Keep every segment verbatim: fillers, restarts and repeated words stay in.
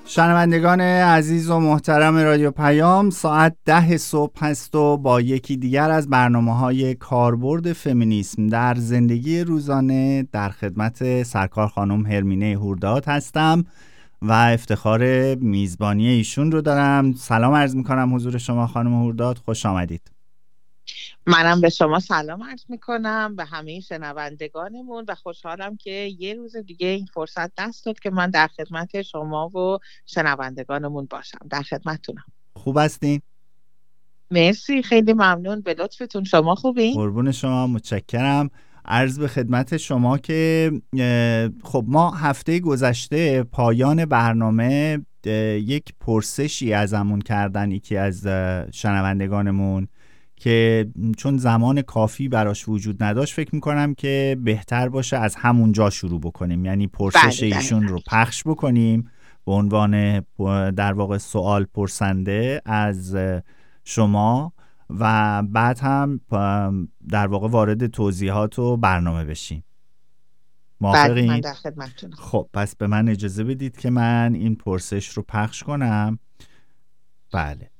شنوندگان عزیز و محترم رادیو پیام، ساعت ده صبح هست و با یکی دیگر از برنامه‌های کاربرد فمینیسم در زندگی روزانه در خدمت سرکار خانم هرمینه هورداد هستم و افتخار میزبانی ایشون رو دارم. سلام عرض میکنم حضور شما خانم هورداد، خوش آمدید. منم به شما سلام عرض میکنم به همه شنوندگانمون و خوشحالم که یه روز دیگه این فرصت دست داد که من در خدمت شما و شنوندگانمون باشم. در خدمتتونم. خوب هستین؟ مرسی، خیلی ممنون به لطفتون. شما خوبین؟ قربون شما، متشکرم. عرض به خدمت شما که خب ما هفته گذشته پایان برنامه یک پرسشی ازمون کردن یکی از شنوندگانمون که چون زمان کافی براش وجود نداشت فکر میکنم که بهتر باشه از همون جا شروع بکنیم، یعنی پرسش بله ایشون رو پخش بکنیم به عنوان در واقع سوال پرسنده از شما و بعد هم در واقع وارد توضیحات و برنامه بشیم. موافقین؟ من در خدمتتونم. خب پس به من اجازه بدید که من این پرسش رو پخش کنم. بله.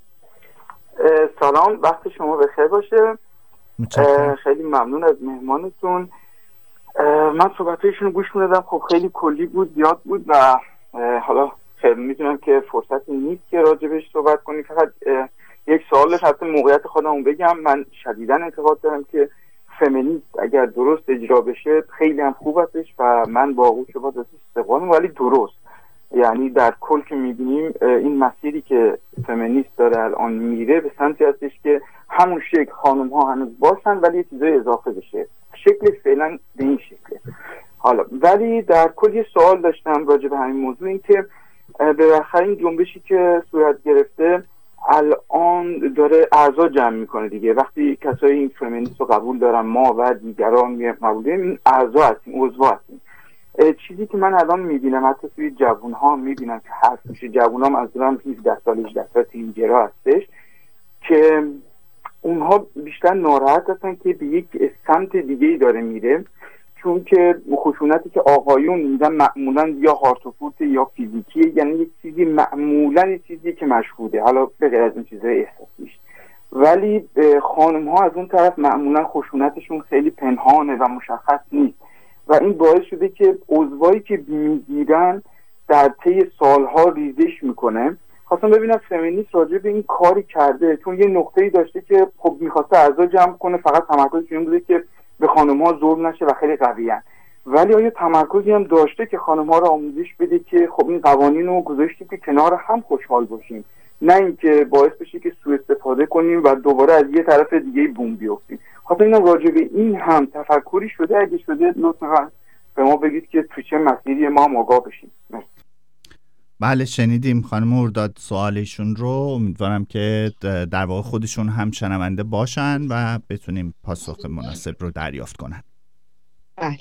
سلام، وقت شما بخیر باشه. خیلی ممنون از مهمانتون. من صحبتایشون رو گوش میدادم، خب خیلی کلی بود، زیاد بود و حالا خیلی میدونم که فرصتی نیست که راجبش صحبت کنیم. فقط یک سوال حتی موقعیت خودمون بگم، من شدیداً اعتقاد دارم که فمینیست اگر درست اجرا بشه خیلی هم خوب هستش و من با آغوش باز استقبالم، ولی درست، یعنی در کل که میبینیم این مسیری که فمینیست داره الان میره به سمتی هستش که همون شکل خانم ها هنوز باشن ولی یه چیزای اضافه بشه، شکل فعلا به این شکله. حالا ولی در کل یه سوال داشتم راجع به همین موضوع، این که بالاخره این جنبشی که صورت گرفته الان داره اعضا جمع میکنه دیگه. وقتی کسایی این فمینیست رو قبول دارن، ما و دیگران قبول داریم، این اعضا هستیم، عضو هستیم. چیزی که من الان میبینم حتی توی جوون ها میبینم که هست میشه، جوون ها منظورم هفده سال هجده سال تینیجرها هستش که اونها بیشتر ناراحت هستن که به یک سمت دیگه ای داره میره، چون که خشونتی که آقایون میدن معمولا یا هارتوفورت یا فیزیکیه، یعنی یک چیزی معمولا یک چیزی که مشهوده، حالا به غیر از این چیزهای احساسیش. ولی خانم ها از اون طرف معمولا خشونتشون خیلی پنهانه و مشخص نیست و این باعث شده که عضوایی که میگیرن در طی سالها ریزش میکنه. خواستم ببینم فمینیست راجع به این کاری کرده، چون یه نقطه‌ای داشته که خب میخواسته اعضا جمع کنه، فقط تمرکزش این بوده که به خانم‌ها ظلم نشه و خیلی قویان، ولی آیا تمرکزی هم داشته که خانم‌ها رو آموزش بده که خب این قوانین رو گذاشتیم که کنار هم خوشحال باشیم، نه اینکه باعث بشه که سوء استفاده کنیم و دوباره از یه طرف دیگه بوم بیفتیم. خاطر اینم راجع به این هم تفکری شده، اگه شده لطفاً به ما بگید که تو چه مسیری ما هم آگاه بشیم. بله شنیدیم خانم هورداد سوالشون رو، امیدوارم که در واقع خودشون هم شنونده باشن و بتونیم پاسخ مناسب رو دریافت کنن. بله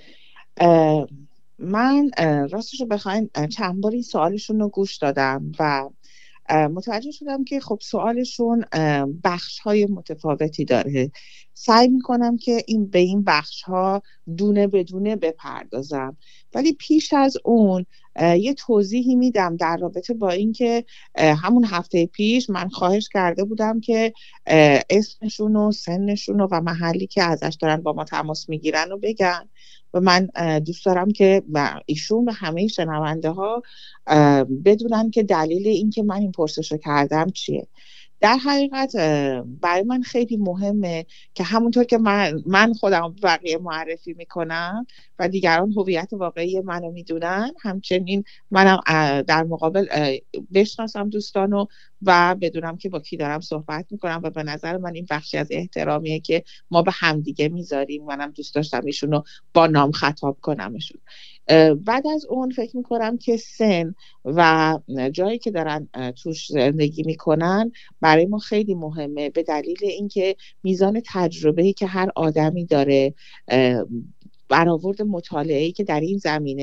من راستش رو بخواین چند بار این سوالشون رو گوش دادم و متوجه شدم که خب سوالشون بخش های متفاوتی داره. سعی میکنم که این به این بخش ها دونه بدونه بپردازم، ولی پیش از اون یه توضیحی میدم در رابطه با این که همون هفته پیش من خواهش کرده بودم که اسمشون و سنشون و محلی که ازش دارن با ما تماس میگیرن رو بگن و من دوست دارم که ایشون و همه شنونده ها بدونن که دلیل این که من این پرسش رو کردم چیه. در حقیقت برای من خیلی مهمه که همونطور که من, من خودم بقیه معرفی میکنم و دیگران هویت واقعی منو میدونن، همچنین منم در مقابل بشناسم دوستانو و بدونم که با کی دارم صحبت میکنم و به نظر من این بخشی از احترامیه که ما به همدیگه میذاریم. منم دوست داشتم ایشونو با نام خطاب کنمشون. بعد از اون فکر میکنم که سن و جایی که دارن توش زندگی میکنن برای ما خیلی مهمه، به دلیل اینکه میزان تجربه‌ای که هر آدمی داره، برآورد مطالعه‌ای که در این زمینه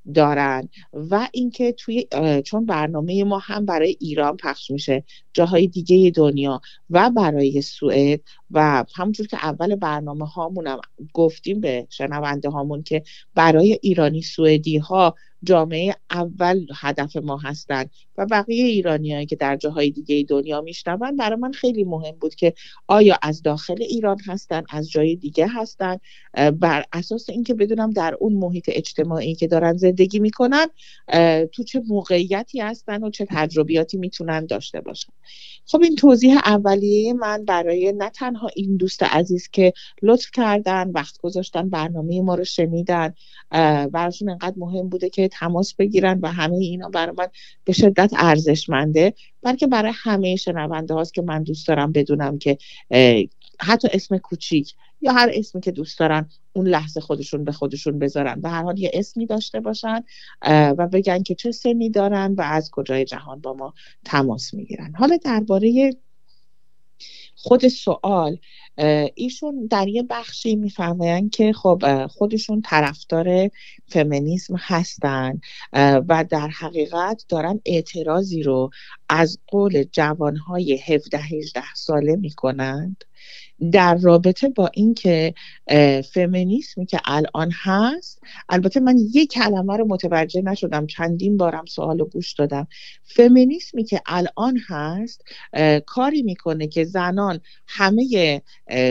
دارن و اینکه توی چون برنامه ما هم برای ایران پخش میشه، جاهای دیگه دنیا و برای سوئد و همونجور که اول برنامه هامونم گفتیم به شنونده هامون که برای ایرانی سوئدی ها جامعه اول هدف ما هستن و بقیه ایرانیایی که در جاهای دیگه دنیا میشنون، برای من خیلی مهم بود که آیا از داخل ایران هستن، از جای دیگه هستن، بر اساس اینکه بدونم در اون محیط اجتماعی که دارن زندگی میکنن تو چه موقعیتی هستن و چه تجربیاتی میتونن داشته باشن. خب این توضیح اولیه من برای نه تنها این دوست عزیز که لطف کردن، وقت گذاشتن، برنامه ما رو شنیدن، براشون انقدر مهم بوده که تماس بگیرن و همه اینا برای من به شدت ارزشمنده، بلکه برای همه شنونده هاست که من دوست دارم بدونم که حتی اسم کوچیک یا هر اسمی که دوست دارن اون لحظه خودشون به خودشون بذارن و هر حال یه اسمی داشته باشن و بگن که چه سنی دارن و از کجای جهان با ما تماس میگیرن. حالا درباره خود سوال، ایشون در یه بخشی میفرمایند که خب خودشون طرفدار فمینیسم هستن و در حقیقت دارن اعتراضی رو از قول جوانهای هفده هجده ساله میکنند در رابطه با این که فمینیسمی که الان هست، البته من یک کلمه رو متوجه نشدم، چندین بارم سوالو گوش دادم، فمینیسمی که الان هست کاری میکنه که زنان همه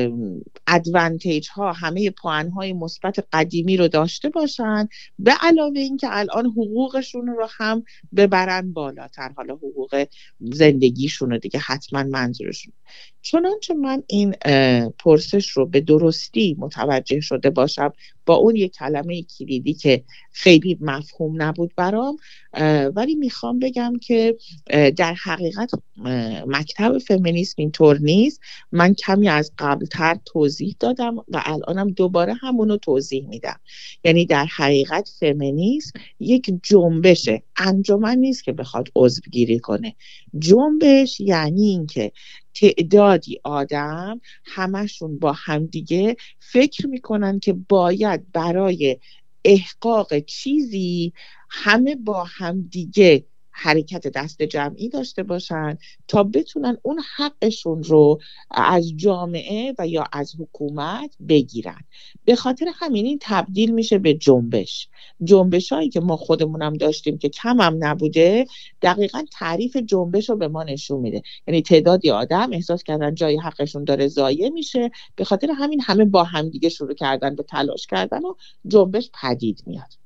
ادوانتیج ها، همه پوان های مثبت قدیمی رو داشته باشن، به علاوه این که الان حقوقشون رو هم ببرن بالاتر، حالا حقوق زندگیشون رو دیگه حتما منظورشون. چنانچه من این پرسش رو به درستی متوجه شده باشم با اون یک کلمه کلیدی که خیلی مفهوم نبود برام، ولی میخوام بگم که در حقیقت مکتب فمینیسم اینطور نیست. من کمی از قبلتر توضیح دادم و الانم دوباره همونو توضیح میدم. یعنی در حقیقت فمینیسم یک جنبشه، انجمن نیست که بخواد عضو گیری کنه. جنبش یعنی این که تعدادی آدم همشون با همدیگه فکر میکنن که باید برای احقاق چیزی همه با همدیگه حرکت دست جمعی داشته باشن تا بتونن اون حقشون رو از جامعه و یا از حکومت بگیرن. به خاطر همین این تبدیل میشه به جنبش. جنبش هایی که ما خودمونم داشتیم که کم هم نبوده، دقیقاً تعریف جنبش رو به ما نشون میده. یعنی تعدادی آدم احساس کردن جای حقشون داره ضایع میشه، به خاطر همین همه با همدیگه شروع کردن به تلاش کردن و جنبش پدید میاد.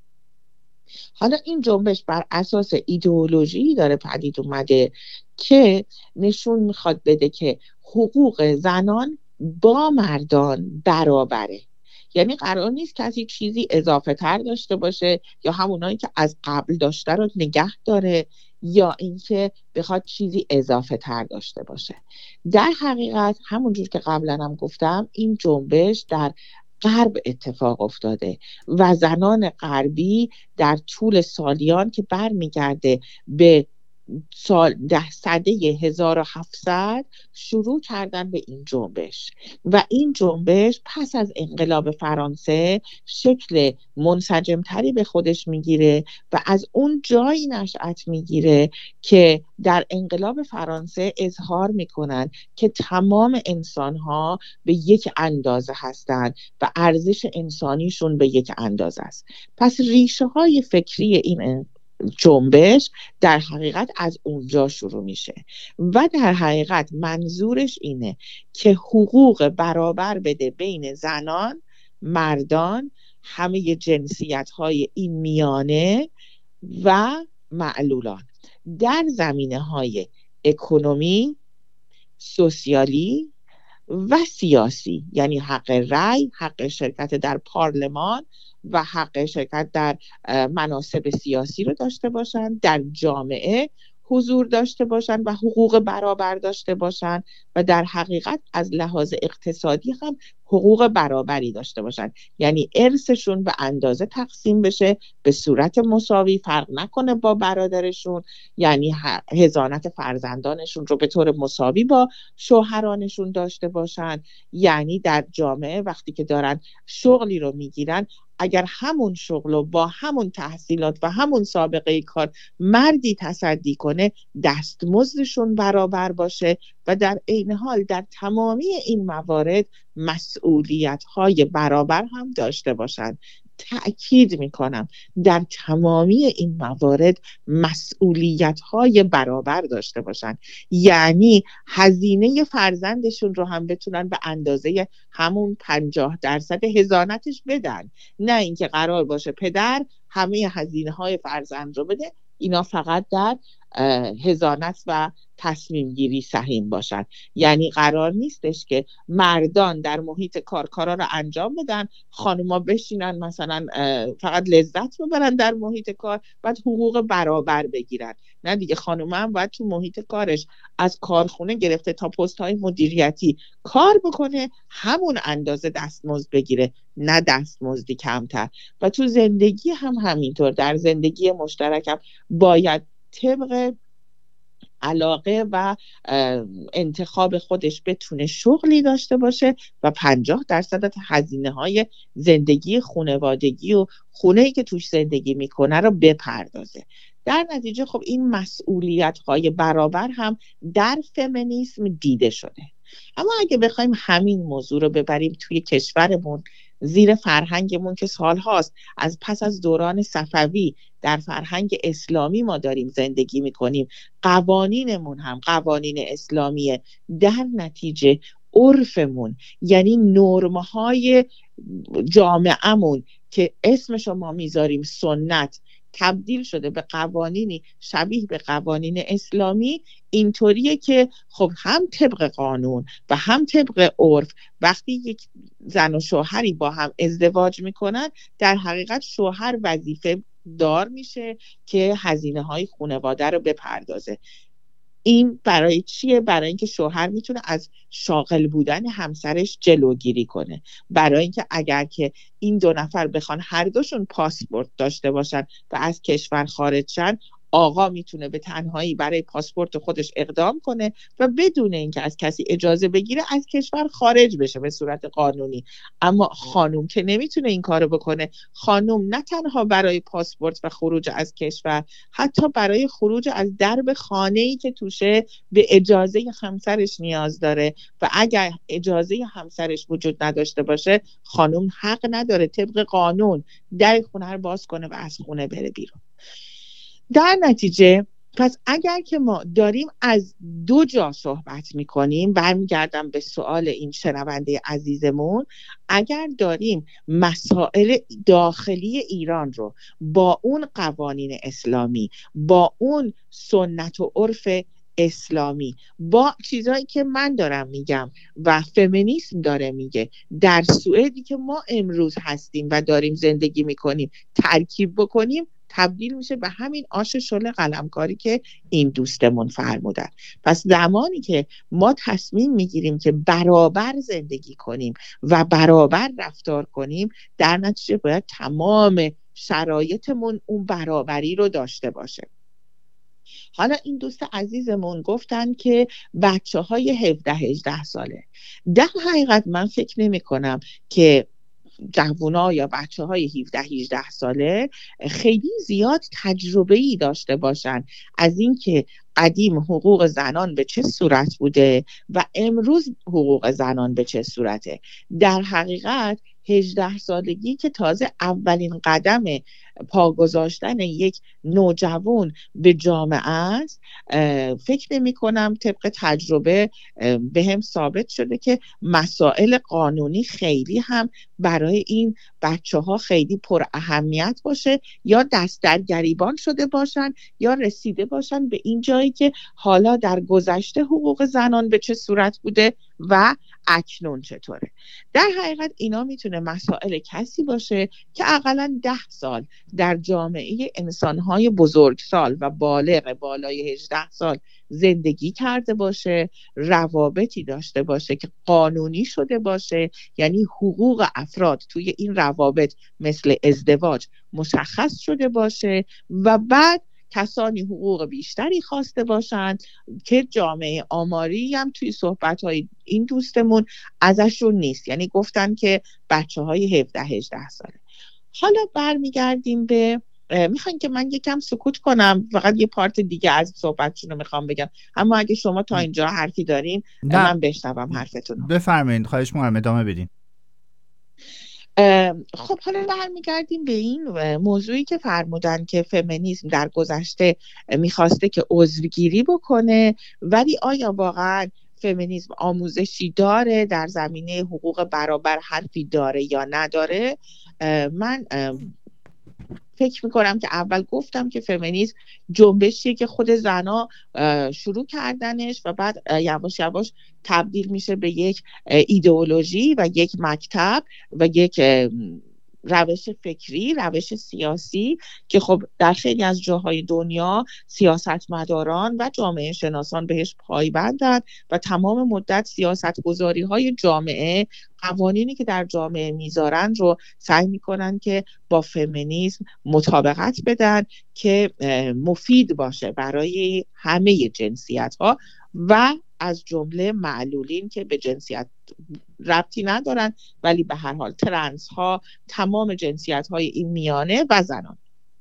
حالا این جنبش بر اساس ایدئولوژی داره پدید اومده که نشون میخواد بده که حقوق زنان با مردان برابره. یعنی قرار نیست کسی چیزی اضافه تر داشته باشه یا همونایی که از قبل داشته رو نگه داره یا اینکه بخواد چیزی اضافه تر داشته باشه. در حقیقت همونجور که قبلا هم گفتم، این جنبش در غرب اتفاق افتاده و زنان غربی در طول سالیان که برمیگرده به سال ده سده هزار و هفتصد شروع کردن به این جنبش و این جنبش پس از انقلاب فرانسه شکل منسجمتری به خودش میگیره و از اون جایی نشأت میگیره که در انقلاب فرانسه اظهار میکنن که تمام انسانها به یک اندازه هستند و ارزش انسانیشون به یک اندازه است. پس ریشه های فکری این جنبش در حقیقت از اونجا شروع میشه و در حقیقت منظورش اینه که حقوق برابر بده بین زنان، مردان، همه جنسیت های این میانه و معلولان در زمینه های اکنومی، سوسیالی و سیاسی. یعنی حق رأی، حق شرکت در پارلمان و حق شرکت در مناصب سیاسی رو داشته باشن، در جامعه حضور داشته باشن و حقوق برابر داشته باشن و در حقیقت از لحاظ اقتصادی هم حقوق برابری داشته باشن. یعنی ارثشون به اندازه تقسیم بشه، به صورت مساوی، فرق نکنه با برادرشون، یعنی حضانت فرزندانشون رو به طور مساوی با شوهرانشون داشته باشن. یعنی در جامعه وقتی که دارن شغلی رو میگیرن اگر همون شغل و با همون تحصیلات و همون سابقه کار مردی تصدی کنه دستمزدشون برابر باشه و در عین حال در تمامی این موارد مسئولیت‌های برابر هم داشته باشن. تأکید میکنم در تمامی این موارد مسئولیت‌های برابر داشته باشن، یعنی هزینه فرزندشون رو هم بتونن به اندازه همون پنجاه درصد حضانتش بدن، نه اینکه قرار باشه پدر همه هزینه‌های فرزند رو بده، اینا فقط در حضانت و تصمیم گیری سهیم باشن. یعنی قرار نیستش که مردان در محیط کار کارا رو انجام بدن، خانوما بشینن مثلا فقط لذت ببرن در محیط کار بعد حقوق برابر بگیرن. نه دیگه، خانوما هم باید تو محیط کارش از کارخونه گرفته تا پست های مدیریتی کار بکنه، همون اندازه دستمزد بگیره، نه دستمزدی کمتر. و تو زندگی هم همینطور، در زندگی مشترک هم باید طبق علاقه و انتخاب خودش بتونه شغلی داشته باشه و پنجاه درصد هزینه های زندگی خانوادگی و خونه‌ای که توش زندگی میکنه رو بپردازه. در نتیجه خب این مسئولیت های برابر هم در فمینیسم دیده شده. اما اگه بخوایم همین موضوع رو ببریم توی کشورمون، زیر فرهنگمون که سالهاست از پس از دوران صفوی در فرهنگ اسلامی ما داریم زندگی میکنیم، قوانینمون هم قوانین اسلامیه، در نتیجه عرفمون یعنی نرمهای جامعهمون که اسمشو ما میذاریم سنت تبدیل شده به قوانینی شبیه به قوانین اسلامی. اینطوریه که خب هم طبق قانون و هم طبق عرف وقتی یک زن و شوهری با هم ازدواج میکنن، در حقیقت شوهر وظیفه دار میشه که هزینه های خانواده رو بپردازه. این برای چیه؟ برای اینکه شوهر میتونه از شاغل بودن همسرش جلوگیری کنه، برای اینکه اگر که این دو نفر بخوان هر دوشون پاسپورت داشته باشن و از کشور خارج شن، آقا میتونه به تنهایی برای پاسپورت خودش اقدام کنه و بدون اینکه از کسی اجازه بگیره از کشور خارج بشه به صورت قانونی. اما خانوم که نمیتونه این کارو بکنه. خانوم نه تنها برای پاسپورت و خروج از کشور، حتی برای خروج از درب خانه‌ای که توشه به اجازه همسرش نیاز داره و اگر اجازه همسرش وجود نداشته باشه، خانوم حق نداره طبق قانون در خونه رو باز کنه و از خونه بره بیرون. در نتیجه پس اگر که ما داریم از دو جا صحبت میکنیم، برمیگردم به سوال این شنونده عزیزمون، اگر داریم مسائل داخلی ایران رو با اون قوانین اسلامی، با اون سنت و عرف اسلامی، با چیزایی که من دارم میگم و فمینیسم داره میگه، در سوئدی که ما امروز هستیم و داریم زندگی میکنیم ترکیب بکنیم، تبدیل میشه به همین آش شل قلمکاری که این دوستمون فرمودن. پس زمانی که ما تصمیم میگیریم که برابر زندگی کنیم و برابر رفتار کنیم، در نتیجه باید تمام شرایطمون اون برابری رو داشته باشه. حالا این دوست عزیزمون گفتن که بچه های هفده هجده ساله، در حقیقت من فکر نمی کنم که جوونا یا بچه های هفده هجده ساله خیلی زیاد تجربه‌ای داشته باشن از این که قدیم حقوق زنان به چه صورت بوده و امروز حقوق زنان به چه صورته. در حقیقت هجده سالگی که تازه اولین قدم پا گذاشتن یک نوجوان به جامعه است، فکر نمی کنم طبق تجربه به هم ثابت شده که مسائل قانونی خیلی هم برای این بچه ها خیلی پر اهمیت باشه، یا دست در گریبان شده باشن یا رسیده باشن به این جایی که حالا در گذشته حقوق زنان به چه صورت بوده و اکنون چطوره. در حقیقت اینا میتونه مسائل کسی باشه که اقلاً ده سال در جامعه انسانهای بزرگسال و بالغ بالای هجده سال زندگی کرده باشه، روابطی داشته باشه که قانونی شده باشه، یعنی حقوق افراد توی این روابط مثل ازدواج مشخص شده باشه و بعد کسانی حقوق بیشتری خواسته باشند که جامعه آماری هم توی صحبت‌های این دوستمون ازشون نیست. یعنی گفتن که بچه‌های هفده هجده ساله. حالا برمیگردیم به میخواین که من یکم سکوت کنم، فقط یه پارت دیگه از صحبتشون رو میخوام بگم، اما اگه شما تا اینجا حرفی دارین نه. من بشنوم حرفتون رو. بفرمایید، خواهش می‌کنم ادامه بدین. خب حالا برمیگردیم به این موضوعی که فرمودن که فمینیسم در گذشته میخواسته که عضوگیری بکنه، ولی آیا واقعا فمینیسم آموزشی داره در زمینه حقوق برابر، حرفی داره یا نداره؟ من فکر میکنم که اول گفتم که فمینیسم جنبشیه که خود زنا شروع کردنش و بعد یواش یواش تبدیل میشه به یک ایدئولوژی و یک مکتب و یک روش فکری، روش سیاسی که خب در خیلی از جاهای دنیا سیاستمداران و جامعه شناسان بهش پایبندند و تمام مدت سیاستگذاری های جامعه، قوانینی که در جامعه میذارن رو سعی میکنن که با فمینیسم مطابقت بدن که مفید باشه برای همه جنسیت ها و از جمله معلولین که به جنسیت ربطی ندارن ولی به هر حال ترنس ها، تمام جنسیت های این میانه و زنان،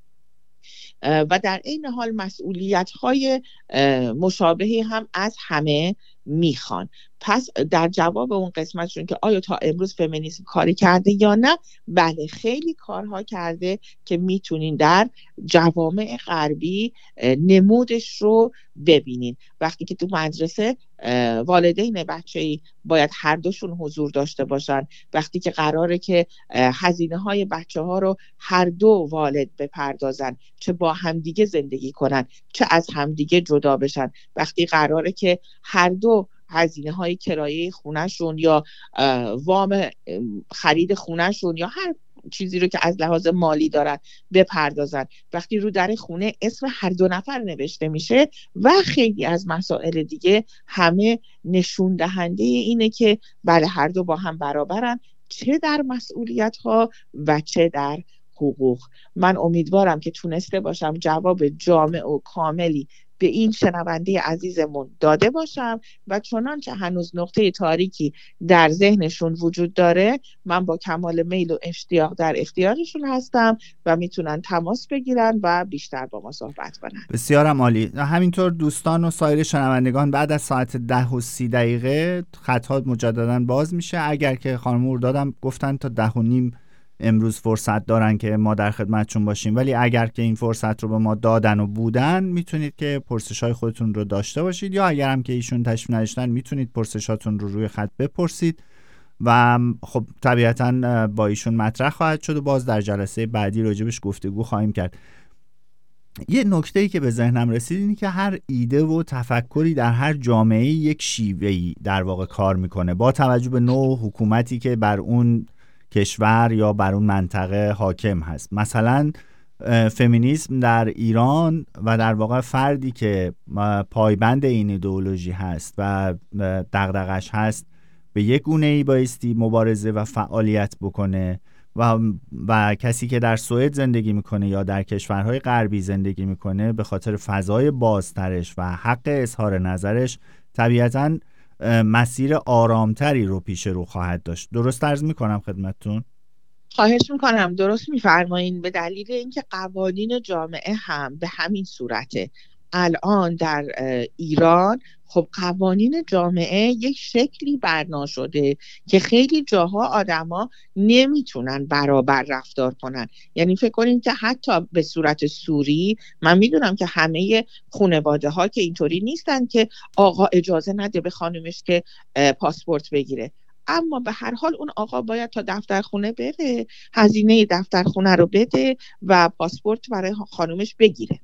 و در این حال مسئولیت های مشابهی هم از همه میخوان. پس در جواب اون قسمتشون که آیا تا امروز فمینیسم کاری کرده یا نه، بله خیلی کارها کرده که میتونین در جوامع غربی نمودش رو ببینین. وقتی که تو مدرسه والدین بچه‌ای باید هر دوشون حضور داشته باشن، وقتی که قراره که هزینه های بچه ها رو هر دو والد بپردازن، چه با همدیگه زندگی کنن چه از همدیگه جدا بشن، وقتی قراره که هر دو هزینه های کرایه خونهشون یا وام خرید خونهشون یا هر چیزی رو که از لحاظ مالی دارن بپردازن، وقتی رو در خونه اسم هر دو نفر نوشته میشه و خیلی از مسائل دیگه، همه نشون دهنده اینه که بله هر دو با هم برابرن، چه در مسئولیت ها و چه در حقوق. من امیدوارم که تونسته باشم جواب جامع و کاملی به این شنونده عزیزمون داده باشم و چنانچه هنوز نقطه تاریکی در ذهنشون وجود داره، من با کمال میل و اشتیاق در اختیارشون هستم و میتونن تماس بگیرن و بیشتر با ما صحبت کنن. بسیارم عالی. همینطور دوستان و سایر شنوندگان، بعد از ساعت ده و سی دقیقه خط‌ها مجددا باز میشه. اگر که خانم اردادم گفتن تا ده و نیم امروز فرصت دارن که ما در خدمتشون باشیم، ولی اگر که این فرصت رو به ما دادن و بودن، میتونید که پرسش‌های خودتون رو داشته باشید، یا اگر هم که ایشون تشریف نداشتن میتونید پرسشاتون رو روی خط بپرسید و خب طبیعتاً با ایشون مطرح خواهد شد و باز در جلسه بعدی راجبش گفتگو خواهیم کرد. یه نکته‌ای که به ذهنم رسید اینه که هر ایده و تفکری در هر جامعه یک شیوه‌ای در واقع کار میکنه با توجه به نوع حکومتی که بر اون کشور یا بر اون منطقه حاکم هست. مثلا فمینیسم در ایران و در واقع فردی که پایبند این ایدئولوژی هست و دغدغش هست به یک گونه‌ای بایستی مبارزه و فعالیت بکنه و و کسی که در سوئد زندگی میکنه یا در کشورهای غربی زندگی میکنه به خاطر فضای بازترش و حق اظهار نظرش طبیعتاً مسیر آرامتری رو پیش رو خواهد داشت. درست عرض میکنم خدمتتون؟ خواهش میکنم، درست میفرمایین. به دلیل اینکه قوانین جامعه هم به همین صورته. الان در ایران خب قوانین جامعه یک شکلی بنا شده که خیلی جاها آدما نمیتونن برابر رفتار کنن. یعنی فکر کنین که حتی به صورت سوری، من میدونم که همه خانواده ها که اینطوری نیستن که آقا اجازه نده به خانمش که پاسپورت بگیره، اما به هر حال اون آقا باید تا دفتر خونه بره، هزینه دفتر خونه رو بده و پاسپورت برای خانمش بگیره.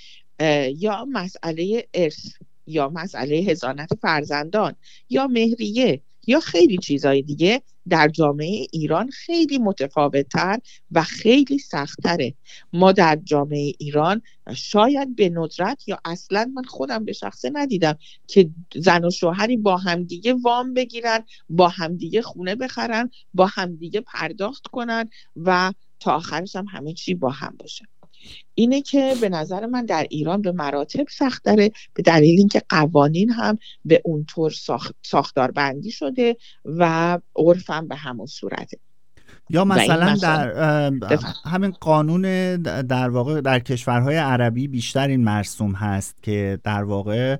یا مسئله ارث، یا مسئله حضانت فرزندان، یا مهریه، یا خیلی چیزای دیگه در جامعه ایران خیلی متفاوت‌تر و خیلی سخت‌تره. ما در جامعه ایران شاید به ندرت یا اصلا من خودم به شخصه ندیدم که زن و شوهری با همدیگه وام بگیرن، با همدیگه خونه بخرن، با همدیگه پرداخت کنن و تا آخرش هم همه چی با هم باشه. اینه که به نظر من در ایران به مراتب سخت داره، به دلیل اینکه قوانین هم به اونطور ساخت، ساختار بندی شده و عرف هم به همون صورته. یا مثلا در همین قانون در واقع در کشورهای عربی بیشتر این مرسوم هست که در واقع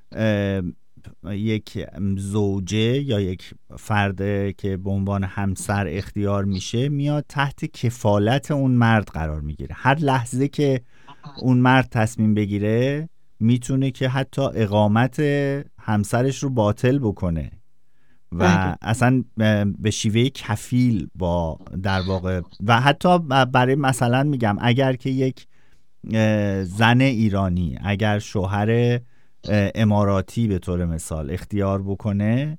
یک زوجه یا یک فرد که به عنوان همسر اختیار میشه میاد تحت کفالت اون مرد قرار میگیره. هر لحظه که اون مرد تصمیم بگیره میتونه که حتی اقامت همسرش رو باطل بکنه و اصلا به شیوه کفیل با در واقع و حتی برای مثلا میگم اگر که یک زن ایرانی اگر شوهر اماراتی به طور مثال اختیار بکنه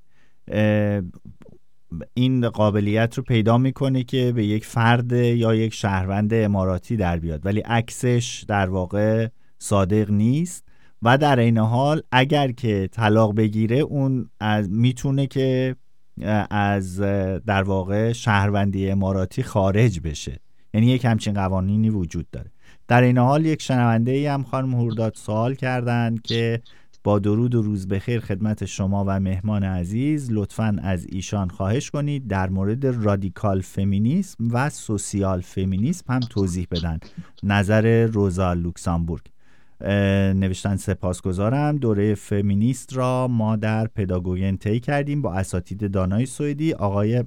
این قابلیت رو پیدا میکنه که به یک فرد یا یک شهروند اماراتی در بیاد، ولی عکسش در واقع صادق نیست و در این حال اگر که طلاق بگیره اون از میتونه که از در واقع شهروندی اماراتی خارج بشه. یعنی یک همچین قوانینی وجود داره. در این حال یک شنونده ای هم خانم هورداد سوال کردن که با درود و روز بخیر خدمت شما و مهمان عزیز، لطفاً از ایشان خواهش کنید در مورد رادیکال فمینیسم و سوسیال فمینیسم هم توضیح بدن. نظر روزا لوکسامبورگ. نوشتن سپاسگزارم، دوره فمینیست را ما در پداگوگن طی کردیم با اساتید دانای سوئدی. آقای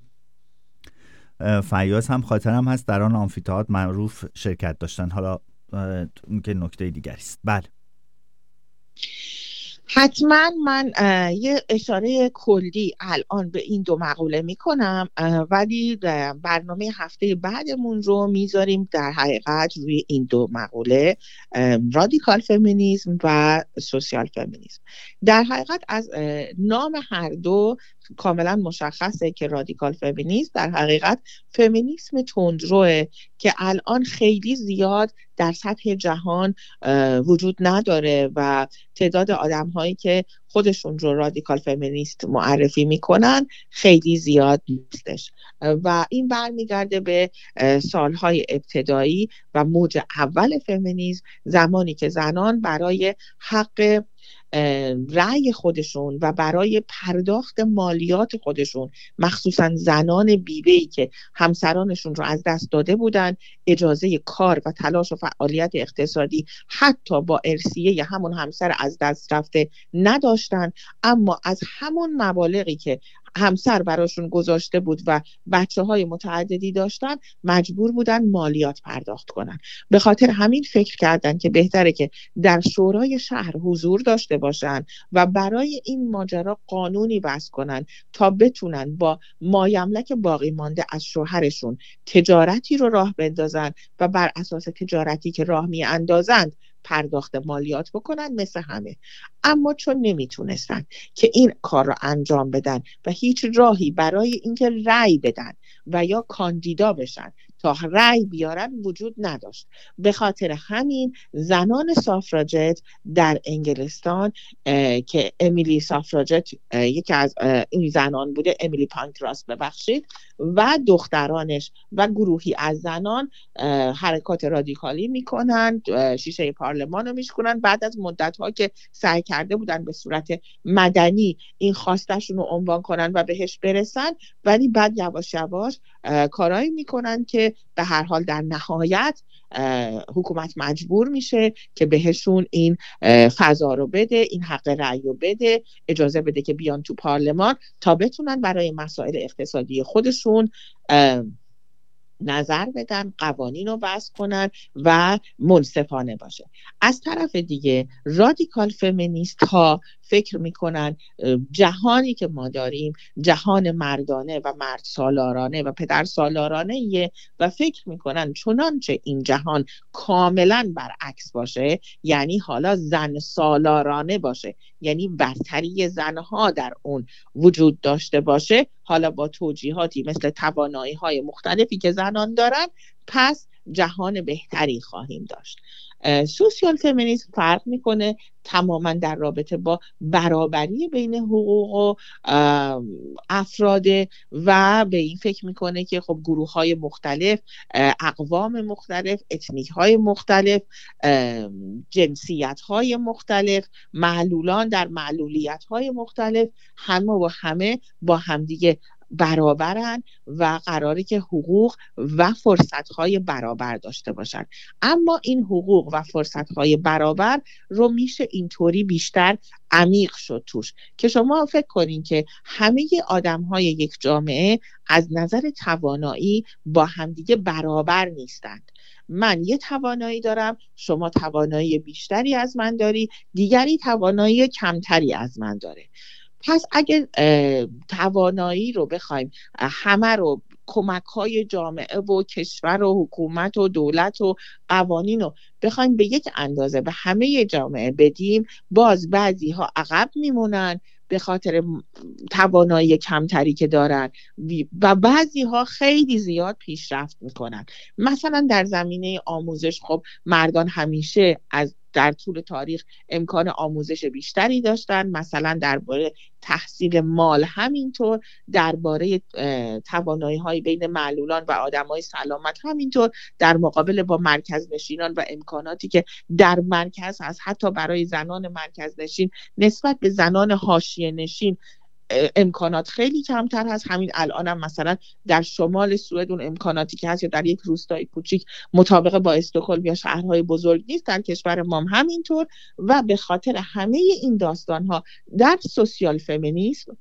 فیاض هم خاطرم هست در آن آمفی‌تئاتر معروف شرکت داشتن. حالا اون که نکته دیگری است. بله حتما من یه اشاره کلی الان به این دو مقوله میکنم، ولی برنامه هفته بعدمون رو میذاریم در حقیقت روی این دو مقوله، رادیکال فمینیسم و سوسیال فمینیسم. در حقیقت از نام هر دو کاملا مشخصه که رادیکال فمینیسم در حقیقت فمینیسم تندروه که الان خیلی زیاد در سطح جهان وجود نداره و تعداد آدم هایی که خودشون رو رادیکال فمینیست معرفی میکنن خیلی زیاد نیستش و این برمیگرده به سالهای ابتدایی و موج اول فمینیسم، زمانی که زنان برای حق رأی خودشون و برای پرداخت مالیات خودشون، مخصوصا زنان بیوه‌ای که همسرانشون رو از دست داده بودن، اجازه کار و تلاش و فعالیت اقتصادی حتی با ارثیه همون همسر از دست رفته نداشتن، اما از همون مبالغی که همسر براشون گذاشته بود و بچه های متعددی داشتن مجبور بودن مالیات پرداخت کنن. به خاطر همین فکر کردن که بهتره که در شورای شهر حضور داشته باشن و برای این ماجرا قانونی وضع کنن تا بتونن با مایملک باقی مانده از شوهرشون تجارتی رو راه بندازن و بر اساس تجارتی که راه می اندازند پرداخت مالیات بکنن مثل همه. اما چون نمیتونستن که این کار رو انجام بدن و هیچ راهی برای اینکه رأی بدن و یا کاندیدا بشن تا رأی بیارن وجود نداشت، به خاطر همین زنان سافراجت در انگلستان که امیلی سافراجت یکی از این زنان بوده، امیلی پانکراس ببخشید، و دخترانش و گروهی از زنان حرکات رادیکالی میکنن، شیشه پارلمان رو میشکنن. بعد از مدت ها که سعی کرده بودن به صورت مدنی این خواستشون رو عنوان کنن و بهش برسن، ولی بعد یواش یواش کارایی میکنن که به هر حال در نهایت حکومت مجبور میشه که بهشون این فضا رو بده، این حق رأی رو بده، اجازه بده که بیان تو پارلمان تا بتونن برای مسائل اقتصادی خودشون نظر بدن، قوانین رو وضع کنن و منصفانه باشه. از طرف دیگه رادیکال فمینیست ها فکر میکنن جهانی که ما داریم جهان مردانه و مرد سالارانه و پدر سالارانه و فکر میکنن چنانچه این جهان کاملا برعکس باشه، یعنی حالا زن سالارانه باشه، یعنی برتری زنها در اون وجود داشته باشه، حالا با توجیهاتی مثل توانایی های مختلفی که زنان دارن، پس جهان بهتری خواهیم داشت. سوسیال فمینیسم فرق میکنه تماما در رابطه با برابری بین حقوق و افراد و به این فکر میکنه که خب گروه های مختلف، اقوام مختلف، اتنیک های مختلف، جنسیت های مختلف، معلولان در معلولیت های مختلف، همه و همه با همدیگه برابرن و قراره که حقوق و فرصتهای برابر داشته باشن. اما این حقوق و فرصتهای برابر رو میشه اینطوری بیشتر عمیق شد توش که شما فکر کنین که همه آدم‌های یک جامعه از نظر توانایی با همدیگه برابر نیستند. من یه توانایی دارم، شما توانایی بیشتری از من داری، دیگری توانایی کمتری از من داره. پس اگر توانایی رو بخوایم همه رو کمک‌های جامعه و کشور و حکومت و دولت و قوانین رو بخوایم به یک اندازه به همه جامعه بدیم، باز بعضی ها عقب میمونن به خاطر توانایی کمتری که دارن و بعضی ها خیلی زیاد پیشرفت میکنن. مثلا در زمینه آموزش خب مردان همیشه از در طول تاریخ امکان آموزش بیشتری داشتن، مثلا درباره تحصیل مال همینطور، درباره توانایی‌های بین معلولان و آدمای سلامت همینطور، در مقابل با مرکز نشینان و امکاناتی که در مرکز هست، حتی برای زنان مرکز نشین نسبت به زنان حاشیه نشین امکانات خیلی کمتر هست. همین الان هم مثلا در شمال سوئد اون امکاناتی که هست یا در یک روستای کوچیک مطابق با استکهلم یا شهرهای بزرگ نیست، در کشور ما همینطور. و به خاطر همه این داستان‌ها در سوسیال فمینیسم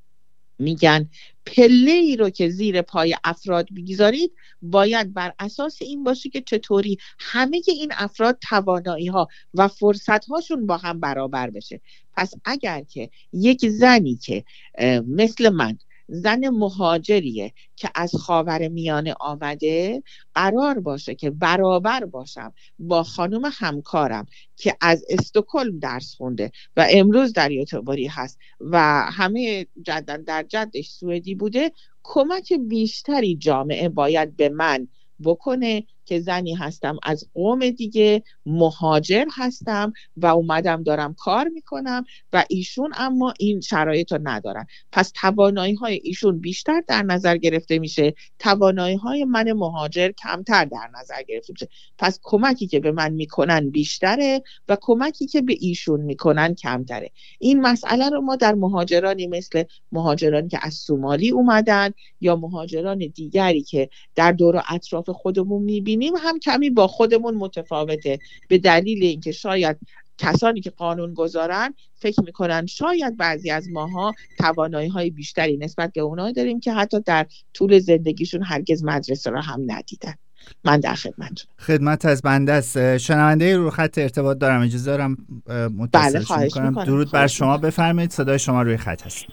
میگن پله ای رو که زیر پای افراد بگذارید باید بر اساس این باشه که چطوری همه این افراد توانایی ها و فرصت هاشون با هم برابر بشه. پس اگر که یک زنی که مثل من زن مهاجریه که از خاورمیانه آمده قرار باشه که برابر باشم با خانم همکارم که از استکهلم درس خونده و امروز در یوتوبری هست و همه جدن در جدش سوئدی بوده، کمک بیشتری جامعه باید به من بکنه که زنی هستم از قوم دیگه، مهاجر هستم و اومدم دارم کار میکنم و ایشون اما این شرایط رو ندارن. پس توانایی های ایشون بیشتر در نظر گرفته میشه، توانایی های من مهاجر کمتر در نظر گرفته میشه. پس کمکی که به من میکنن بیشتره و کمکی که به ایشون میکنن کمتره. این مسئله رو ما در مهاجرانی مثل مهاجرانی که از سومالی اومدن یا مهاجران دیگری که در دور و اطراف خودمون میبینیم هم کمی با خودمون متفاوته، به دلیل اینکه شاید کسانی که قانون گذارن فکر میکنن شاید بعضی از ماها توانایی های بیشتری نسبت به اونها داریم که حتی در طول زندگیشون هرگز مدرسه را هم ندیدن. من در خدمتتون. خدمت از بنده است. شنونده رو خط ارتباط دارم، اجازه دارم متصل میکنم. درود بر شما، بفرمایید، صدای شما روی خط هست.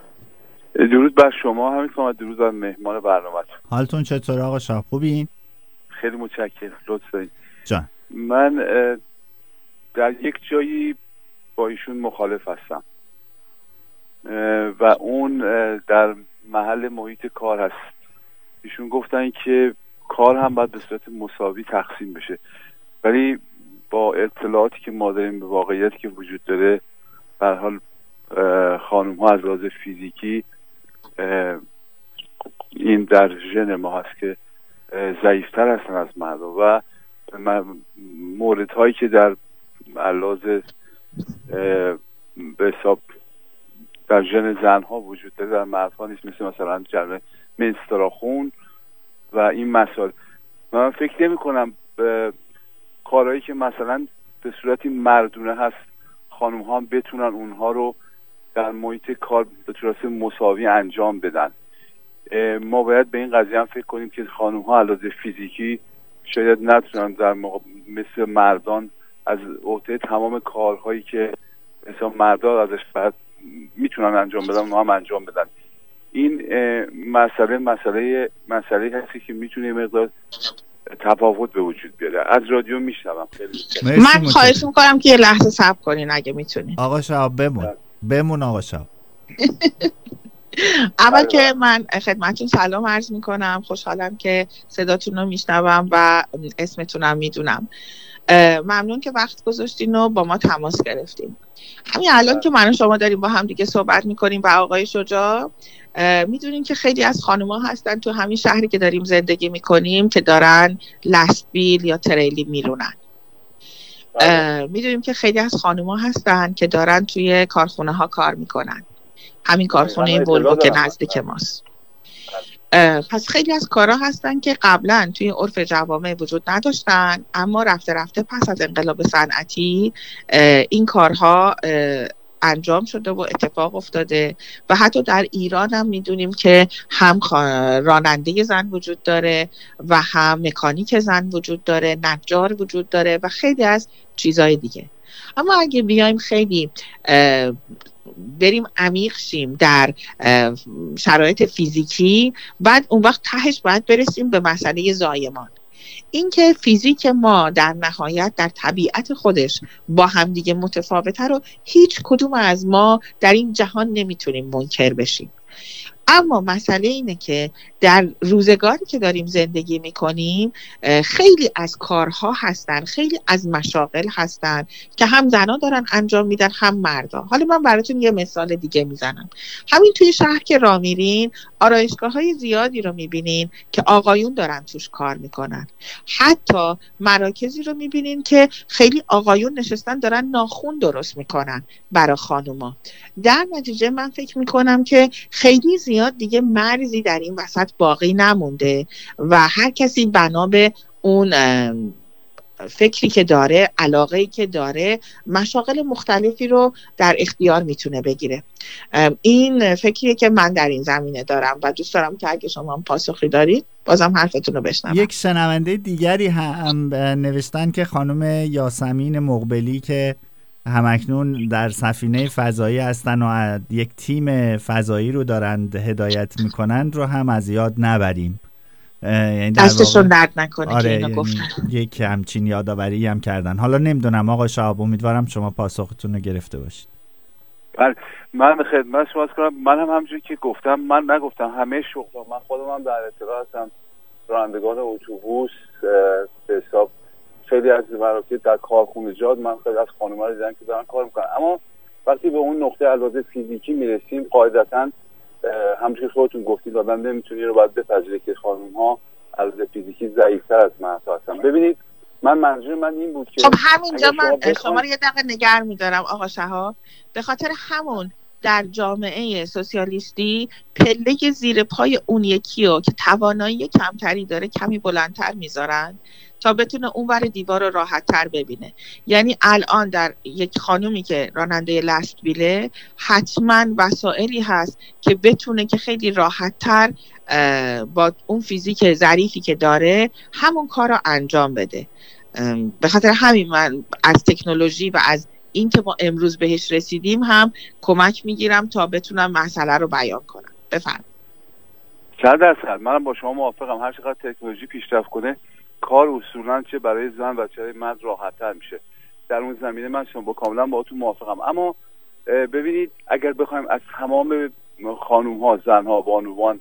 درود بر شما، همینطور درود بر مهمان برنامه‌تون. حالتون چطور آقا شاه، خوبین؟ خیلی متشکرم، لطف دارید. جان من در یک جایی با ایشون مخالف هستم و اون در محل محیط کار هست. ایشون گفتن که کار هم باید به صورت مساوی تقسیم بشه، ولی با اطلاعاتی که ما داریم به واقعیتی که وجود داره، به هر حال خانم ها از لحاظ فیزیکی این در ژن ما هست که ضعیفتر هستن از مردم و مورد هایی که در لحاظ به حساب در ژن زن ها وجود داره در مرد ها نیست، مثل مثلا جرم منستراخون و این مسائل. من فکر نمی کنم کارهایی که مثلا به صورتی مردونه هست خانم ها هم بتونن اونها رو در محیط کار به صورت مساوی انجام بدن. ما باید به این قضیه هم فکر کنیم که خانم ها علاوه فیزیکی شاید نتونن در مق... مثل مردان از عهده تمام کارهایی که مثلا مردان ازش بعد میتونن انجام بدن اونها هم انجام بدن. این مسئله مسئله مسئله هستی که میتونه مقدار تفاوت به وجود بیاره. از رادیو میشنوم. خیلی من خواهش میکنم که یه لحظه صبر کنین اگه میتونین. آقا شهاب بمون بمون آقا شهاب. اول که من خدمتتون سلام عرض میکنم، خوشحالم که صداتون رو میشنوم و اسمتونم میدونم. ممنون که وقت گذاشتین و با ما تماس گرفتین. همین الان که من و شما داریم با هم دیگه صحبت میکنیم و آقای شجاع، میدونین که خیلی از خانوما هستن تو همین شهری که داریم زندگی میکنیم که دارن لستبیل یا تریلی میرونن. میدونیم که خیلی از خانوما هستن که دارن توی کارخونه ها کار میکنن. همین کارخونه ولوو که نزدیک ماست. پس خیلی از کارها هستن که قبلا توی عرف جوامع وجود نداشتن، اما رفته رفته پس از انقلاب صنعتی این کارها انجام شده و اتفاق افتاده و حتی در ایران هم میدونیم که هم راننده زن وجود داره و هم مکانیک زن وجود داره، نجار وجود داره و خیلی از چیزهای دیگه. اما اگه بیایم خیلی بریم عمیق شیم در شرایط فیزیکی، بعد اون وقت تهش باید برسیم به مسئله زایمان. این که فیزیک ما در نهایت در طبیعت خودش با هم دیگه متفاوته رو هیچ کدوم از ما در این جهان نمیتونیم منکر بشیم. اما مسئله اینه که در روزگاری که داریم زندگی میکنیم خیلی از کارها هستن، خیلی از مشاغل هستن که هم زنان دارن انجام میدن هم مردا. حالا من براتون یه مثال دیگه میزنم. همین توی شهر که راه میرین آرایشگاه های زیادی رو میبینین که آقایون دارن توش کار میکنن. حتی مراکزی رو میبینین که خیلی آقایون نشستن دارن ناخن درست میکنن برای خانوما. در نتیجه من فکر میکنم که خیلی زیاد دیگه مرزی در این وسط باقی نمونده و هر کسی بنا به اون فکری که داره، علاقه‌ای که داره، مشاغل مختلفی رو در اختیار میتونه بگیره. این فکریه که من در این زمینه دارم و دوست دارم که اگه شما هم پاسخی دارید بازم حرفتون رو بشنوم. یک شنونده دیگری هم نوشتن که خانم یاسمین مقبلی که همکنون در سفینه فضایی هستن و یک تیم فضایی رو دارند هدایت میکنن رو هم از یاد نبریم. یعنی دستشون درد نکنه آره، که اینو گفتن. یک همچین یادآوری هم کردن. حالا نمیدونم آقا شهاب، امیدوارم شما پاسختون رو گرفته باشید. بله، من به خدمت شما کنم. من هم همونجوری که گفتم، من نگفتم همه شغل، من خودم هم در اطلاع هستم. رانندگان اتوبوس به حساب خیلی از مراکز در کارخونجات من خیلی از خانم‌ها رو دیدم که دارن کار میکنن. اما وقتی به اون نقطه علاوه فیزیکی میرسیم قاعدتاً همونجوری که خودتون گفتید آدم نمیتونه رو باید بپذیره که خانم‌ها علاوه فیزیکی ضعیف‌تر از مردها هستن. ببینید من منظور من این بود که خب همینجا من بخوان... شما رو یه دقیقه نگه می‌دارم آقا شهاب. به خاطر همون در جامعه سوسیالیستی پله زیر پای اون یکی رو که توانایی کمتری داره کمی بلندتر میذارن تا بتونه اونور دیوار رو راحت تر ببینه. یعنی الان در یک خانومی که راننده لستبیله حتما وسایلی هست که بتونه که خیلی راحت تر با اون فیزیک ظریفی که داره همون کار رو انجام بده. به خاطر همین من از تکنولوژی و از این که ما امروز بهش رسیدیم هم کمک میگیرم تا بتونم مسئله رو بیان کنم. بفرمایید. صد درصد منم با شما موافقم. هر چقدر تکنولوژی پیشرفت کنه کار اصولاً چه برای زن و چه برای مرد راحت‌تر میشه. در اون زمینه من شما با کاملا باهاتون موافقم. اما ببینید اگر بخوایم از تمام خانوم‌ها، زن‌ها، بانوان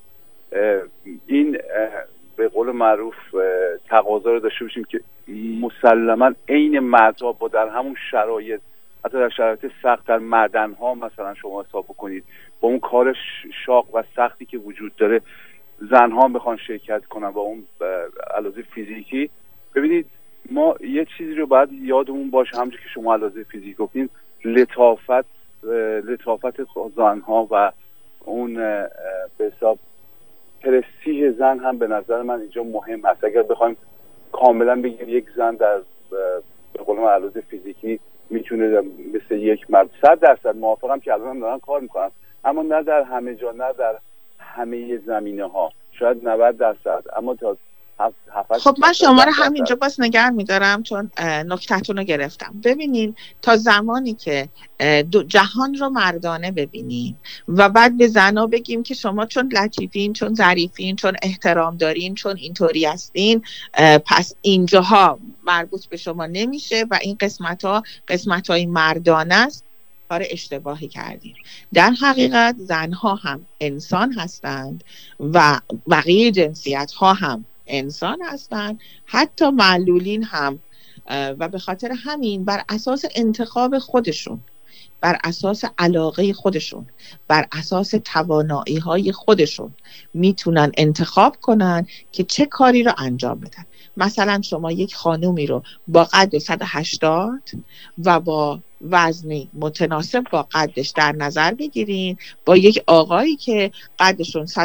این به قول معروف تقاضا رو داشته باشیم که مسلماً عین مردها با در همون شرایط، حتی در شرایط سخت در معدن‌ها مثلا شما حساب بکنید با اون کار شاق و سختی که وجود داره زن‌ها بخوان شرکت کنن با اون علاوه فیزیکی. ببینید ما یه چیزی رو باید یادمون باشه، همونجوری که شما علاوه فیزیک گفتین، لطافت لطافت زن‌ها و اون به حساب پرستیژ زن هم به نظر من اینجا مهم هست. اگر بخوایم کاملا بگیم یک زن در به قول من علاوه فیزیکی میتونه مثل یک مرد، صد درصد موافقم که الان هم دارن کار میکنن، اما نه در همه جا، نه در همه زمینه ها، شاید نود درصد، اما تا خب من شما رو همینجا باز نگه میدارم چون نکته‌تون رو گرفتم. ببینین تا زمانی که جهان رو مردانه ببینیم و بعد به زنا بگیم که شما چون لطیفین، چون ظریفین، چون احترام دارین، چون اینطوری هستین، پس اینجاها مربوط به شما نمیشه و این قسمت‌ها قسمت‌های مردانه است، کار اشتباهی کردیم. در حقیقت زنها هم انسان هستند و بقیه جنسیت ها هم انسان هستند، حتی معلولین هم، و به خاطر همین بر اساس انتخاب خودشون، بر اساس علاقه خودشون، بر اساس توانایی های خودشون میتونن انتخاب کنن که چه کاری رو انجام بدن. مثلا شما یک خانومی رو با قد صد و هشتاد و با وزنی متناسب با قدش در نظر بگیرین با یک آقایی که قدشون صد و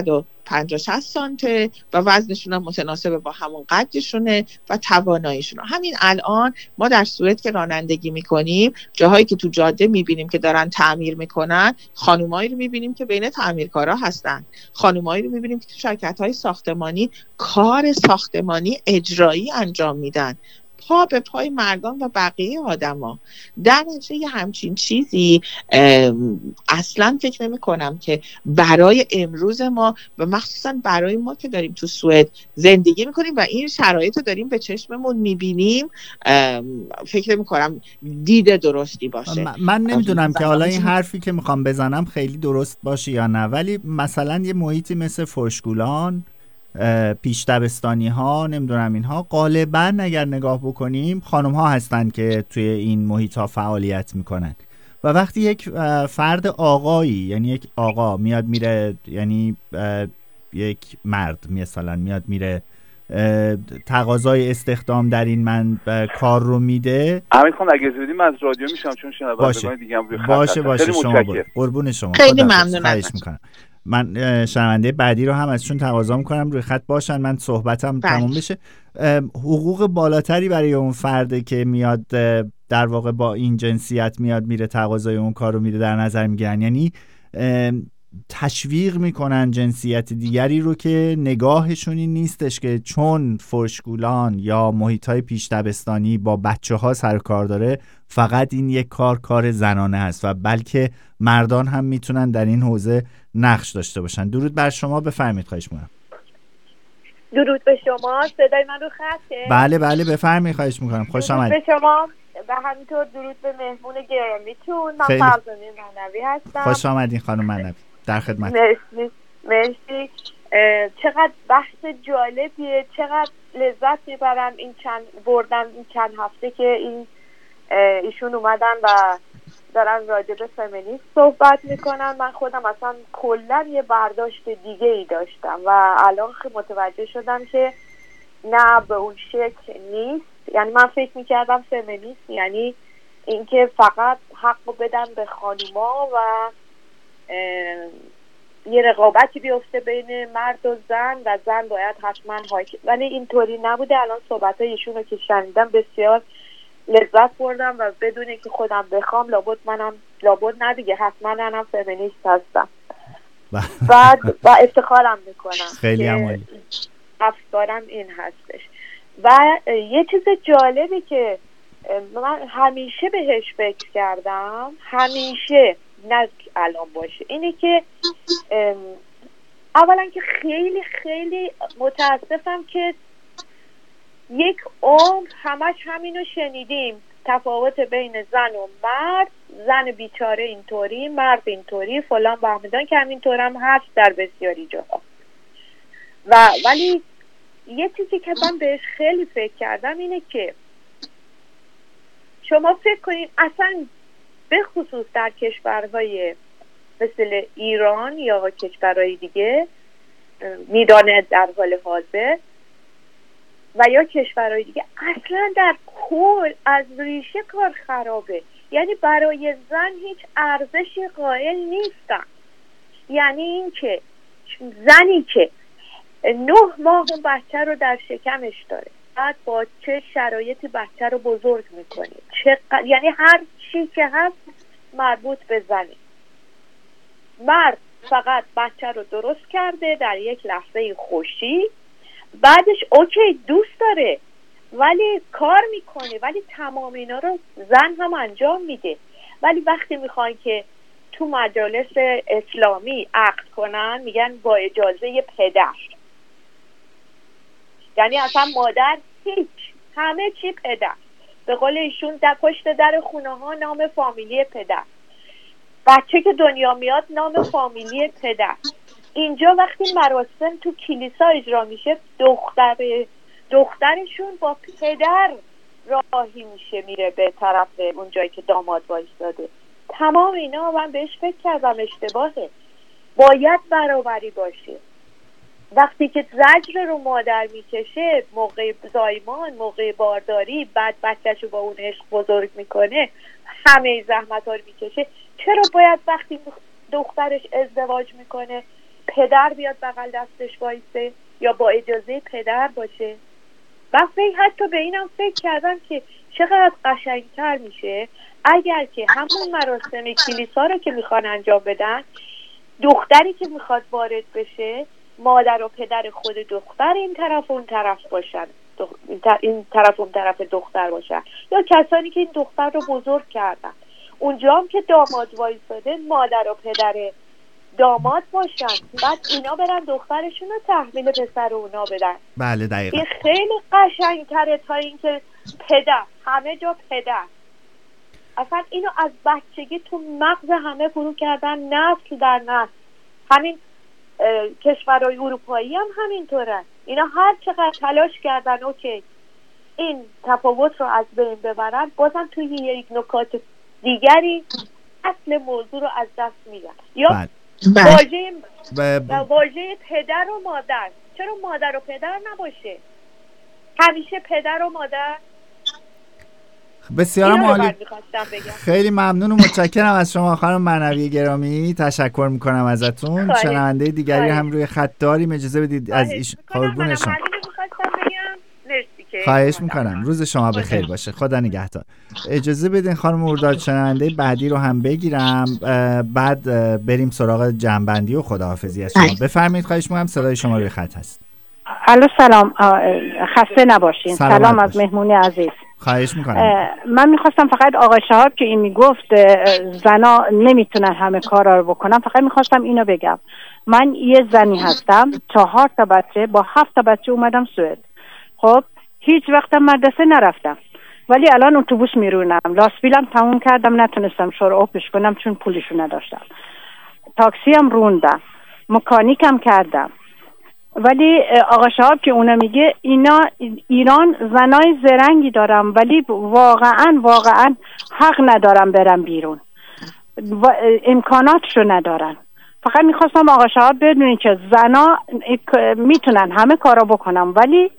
پنجاه شصت سانته و وزنشون هم متناسب با همون قدشونه و تواناییشون. همین الان ما در سوئد که رانندگی میکنیم، جاهایی که تو جاده میبینیم که دارن تعمیر میکنن، خانومایی رو میبینیم که بین تعمیرکارا هستن، خانومایی رو میبینیم که تو شرکت‌های ساختمانی کار ساختمانی اجرایی انجام میدن، پا به پای مردان و بقیه آدما. در نتیجه یه همچین چیزی اصلا فکر نمی کنم که برای امروز ما و مخصوصا برای ما که داریم تو سوئد زندگی میکنیم و این شرایط رو داریم به چشممون میبینیم، فکر نمی کنم دید درستی باشه. من, من نمیدونم که حالا این حرفی که میخوام بزنم خیلی درست باشه یا نه، ولی مثلا یه محیطی مثل فرشگولان، پیش دبستانی ها، نمیدونم اینها، غالبا اگر نگاه بکنیم خانم ها هستن که توی این محیط ها فعالیت میکنن و وقتی یک فرد آقایی، یعنی یک آقا میاد میره، یعنی یک مرد مثلا میاد میره تقاضای استخدام در این من کار رو میده. امین خان اگه اجازه بدید از رادیو میشم چون شنوندگان دیگه هم روی خط باشه باشه شما قربون شما، خیلی ممنونم. من شنونده بعدی رو هم ازشون تقاضا میکنم روی خط باشن، من صحبتم بله. تموم بشه. حقوق بالاتری برای اون فرده که میاد در واقع با این جنسیت میاد میره تقاضای اون کار رو میده در نظر میگیرن، یعنی تشویق میکنن جنسیت دیگری رو که نگاهشون این نیستش که چون فرشگولان یا محیطای پیش دبستانی با بچه ها سر کار داره فقط این یک کار کار زنانه هست و بلکه مردان هم میتونن در این حوزه نقش داشته باشن. درود بر شما، بفرمایید. خواهش میکنم. درود به شما، صدای من رو خطه؟ بله بله بفرمایید، خواهش میکنم. خوش آمدید. درود به شما و همینطور درود به مهمون گرامیتون. من فرزانه معنوی هستم. خوش آمدین خانم معنوی، در خدمت. مرسی مرسی. چقدر بحث جالبیه، چقدر لذت میبرم این چند بردم این چند هفته که این ایشون اومدن و دارن راجع به فمینیسم صحبت میکنن. من خودم اصلا کلا یه برداشت دیگه ای داشتم و الان خیلی متوجه شدم که نه، به اون شکل نیست. یعنی من فکر میکردم فمینیسم یعنی اینکه فقط حقو بدن به خانوما و یه رقابتی بیفته بین مرد و زن و زن باید حتما حاکم، ولی اینطوری نبوده. الان صحبت‌های ایشون رو که شنیدم بسیار لذت بردم و بدون که خودم بخوام لابد منم لابد نه دیگه حتما منم فمینیست هستم بعد و افتخارم میکنم خیلی عالی. افکارم این هستش. و یه چیز جالبی که من همیشه بهش فکر کردم، همیشه نه الان باشه، اینه که اولا که خیلی خیلی متاسفم که یک عمر همش همینو شنیدیم، تفاوت بین زن و مرد، زن بیچاره اینطوری، مرد اینطوری، فلان بهمدان، که همینطور هم هست در بسیاری جاها. و ولی یه چیزی که من بهش خیلی فکر کردم اینه که شما فکر کنید اصلا به خصوص در کشورهای مثل ایران یا کشورهای دیگه، میدانه در حال حاضر و یا کشورهای دیگه، اصلا در کل از ریشه کار خرابه. یعنی برای زن هیچ ارزشی قائل نیستن. یعنی این که زنی که نه ماه اون بچه رو در شکمش داره، بعد با چه شرایطی بچه رو بزرگ میکنه، چه ق... یعنی هر چی که هست مربوط به زنه. مرد فقط بچه رو درست کرده در یک لحظه خوشی، بعدش اوکی دوست داره ولی کار میکنه، ولی تمام اینا رو زن هم انجام میده. ولی وقتی میخوان که تو مجالس اسلامی عقد کنن میگن با اجازه پدر. یعنی اصلا مادر هیچ، همه چی پدر. به قول ایشون در پشت در خونه ها نام فامیلی پدر، بچه که دنیا میاد نام فامیلی پدر. اینجا وقتی مراسم تو کلیسا اجرا میشه، دختر دخترشون با پدر راهی میشه میره به طرف اون جایی که داماد وایساده. تمام اینا من بهش فکر کردم اشتباهه. باید برابری باشه. وقتی که زجر رو مادر میکشه موقع زایمان، موقع بارداری، بعد بچه‌شو با اون عشق بزرگ میکنه، همه زحمت‌ها رو میکشه، چرا باید وقتی دخترش ازدواج میکنه پدر بیاد بغل دستش وایسه یا با اجازه پدر باشه. و فکر حتی به اینم فکر کردم که چقدر قشنگتر میشه اگر که همون مراسم کلیسا رو که میخوان انجام بدن، دختری که میخواد وارد بشه مادر و پدر خود دختر این طرف اون طرف باشن، این طرف اون طرف دختر باشن، یا کسانی که این دختر رو بزرگ کردن. اونجا هم که داماد وایساده مادر و پدر داماد باشن، بعد اینا برن دخترشون رو تحویل پسر اونا بدن. بله دقیقا. این خیلی قشنگتره تا اینکه پدر، همه جا پدر. اصلا اینو از بچگی تو مغز همه فرو کردن، نسل در نسل. همین کشورهای اروپایی هم همینطوره. اینا هر چقدر تلاش کردن اوکی این تفاوت رو از بین ببرن، بازم توی یک نکات دیگری اصل موضوع رو از دست میدن. یا واژه ب... واژه پدر و مادر، چرا مادر و پدر نباشه؟ همیشه پدر و مادر. بسیار عالی. خیلی ممنون و متشکرم از شما خانم معنوی گرامی. تشکر میکنم ازتون. شنونده دیگری هم روی خط داریم، اجازه بدید از ایش قربونشون. خواهش میکنم. روز شما بخیر باشه. خدا نگهدار. اجازه بدین خانم مرداد شنونده بعدی رو هم بگیرم، بعد بریم سراغ جنبندی و خداحافظی از شما. بفرمایید. خواهش میکنم. صدای شما روی خط هست. الو سلام، خسته نباشین. سلام, سلام از مهمونی عزیز. خواهش میکنم. من میخواستم فقط آقای شهاب که این میگفت زنا نمیتونن همه کارا رو بکنن، فقط میخواستم اینو بگم. من یه زنی هستم، چهار تا بچه، با هفت تا بچه اومدم سوئد. خب هیچ وقتم مدرسه نرفتم، ولی الان اتوبوس میرونم. لاسبیلم تموم کردم، نتونستم شور آبش کنم چون پولشو نداشتم. تاکسی هم روندم، مکانیکم کردم. ولی آقا شهاب که اونا میگه اینا ایران زنای زرنگی دارن، ولی واقعا واقعا حق ندارن برن بیرون، امکاناتشو ندارن. فقط میخواستم آقا شهاب بدونین که زنا میتونن همه کارا بکنن ولی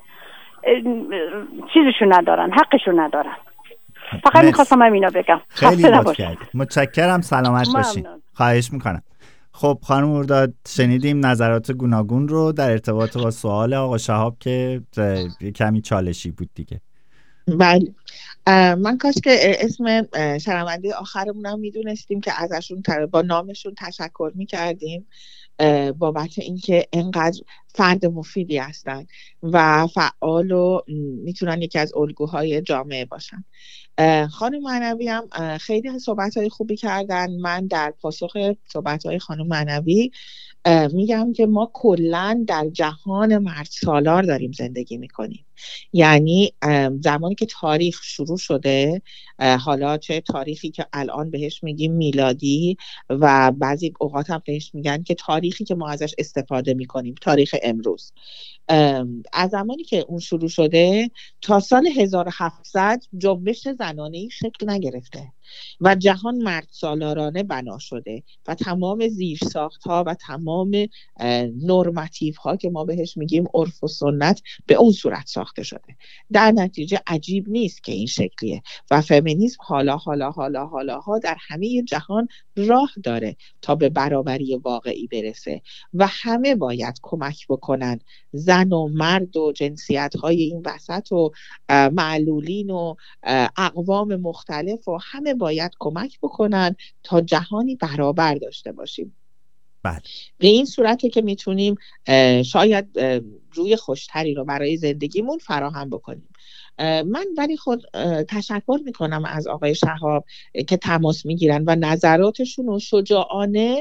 چیزشو ندارن، حقشو ندارن. فقط میخواستم هم اینا بگم. خیلی لطف کردید. متشکرم. سلامت باشین. خواهش میکنم. خب خانم مرداد شنیدیم نظرات گوناگون رو در ارتباط با سوال آقا شهاب که کمی چالشی بود دیگه. بله. من کاش که اسم شنونده آخرمونم میدونستیم که ازشون با نامشون تشکر میکردیم بابت اینکه انقدر فرد مفیدی هستن و فعال و میتونن یکی از الگوهای جامعه باشن. خانم معنوی هم خیلی صحبت‌های خوبی کردن. من در پاسخ صحبت‌های خانم معنوی میگم که ما کلاً در جهان مرد سالار داریم زندگی میکنیم. یعنی زمانی که تاریخ شروع شده، حالا چه تاریخی که الان بهش میگیم میلادی و بعضی اوقات هم بهش میگن که تاریخی که ما ازش استفاده میکنیم تاریخ امروز، از زمانی که اون شروع شده تا سال هزار و هفتصد جنبش زنانه‌ای شکل نگرفته و جهان مرد سالارانه بنا شده و تمام زیرساخت‌ها و تمام نورماتیوها که ما بهش میگیم عرف و سنت به اون صورت ساخته شده. در نتیجه عجیب نیست که این شکلیه و فمینیسم حالا حالا حالا حالا ها در همه جهان راه داره تا به برابری واقعی برسه و همه باید کمک بکنن، زن و مرد و جنسیت‌های این وسط و معلولین و اقوام مختلف و همه باید کمک بکنن تا جهانی برابر داشته باشیم. بله. به این صورته که میتونیم شاید روی خوشتری رو برای زندگیمون فراهم بکنیم. من ولی خود تشکر میکنم از آقای شهاب که تماس میگیرن و نظراتشون رو شجاعانه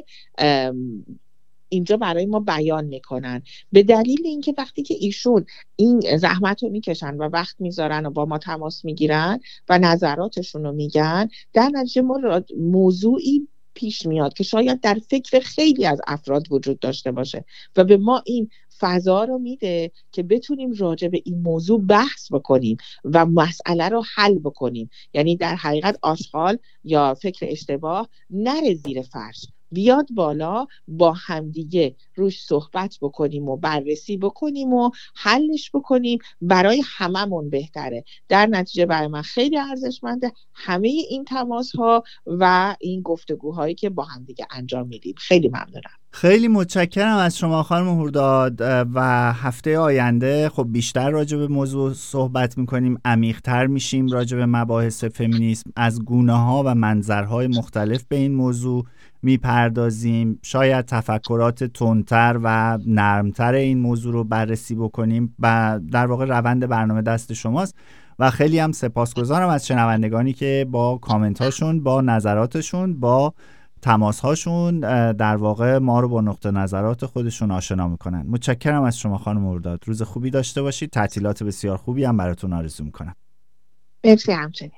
اینجا برای ما بیان میکنن، به دلیل اینکه وقتی که ایشون این زحمت رو میکشن و وقت میذارن و با ما تماس میگیرن و نظراتشون رو میگن، در نتیجه ما موضوعی پیش میاد که شاید در فکر خیلی از افراد وجود داشته باشه و به ما این فضا رو میده که بتونیم راجع به این موضوع بحث بکنیم و مسئله رو حل بکنیم. یعنی در حقیقت آشغال یا فکر اشتباه نره زیر فرش بیاد بالا، با همدیگه روش صحبت بکنیم و بررسی بکنیم و حلش بکنیم، برای هممون بهتره. در نتیجه برای من خیلی ارزشمنده همه این تماس ها و این گفتگوهایی که با همدیگه انجام میدیم. خیلی ممنونم. خیلی متشکرم از شما خانم هورداد و هفته آینده خب بیشتر راجع به موضوع صحبت میکنیم، عمیق‌تر میشیم راجع به مباحث فمینیسم، از گونه‌ها و منظرهای مختلف به این موضوع میپردازیم، شاید تفکرات تندتر و نرمتر این موضوع رو بررسی بکنیم و در واقع روند برنامه دست شماست و خیلی هم سپاسگزارم از شنوندگانی که با کامنت هاشون، با نظراتشون، با تماس هاشون در واقع ما رو با نقطه نظرات خودشون آشنا میکنن. متشکرم از شما خانم هورداد. روز خوبی داشته باشید. تعطیلات بسیار خوبی هم براتون آرزو میکنم. مرسی همچنین.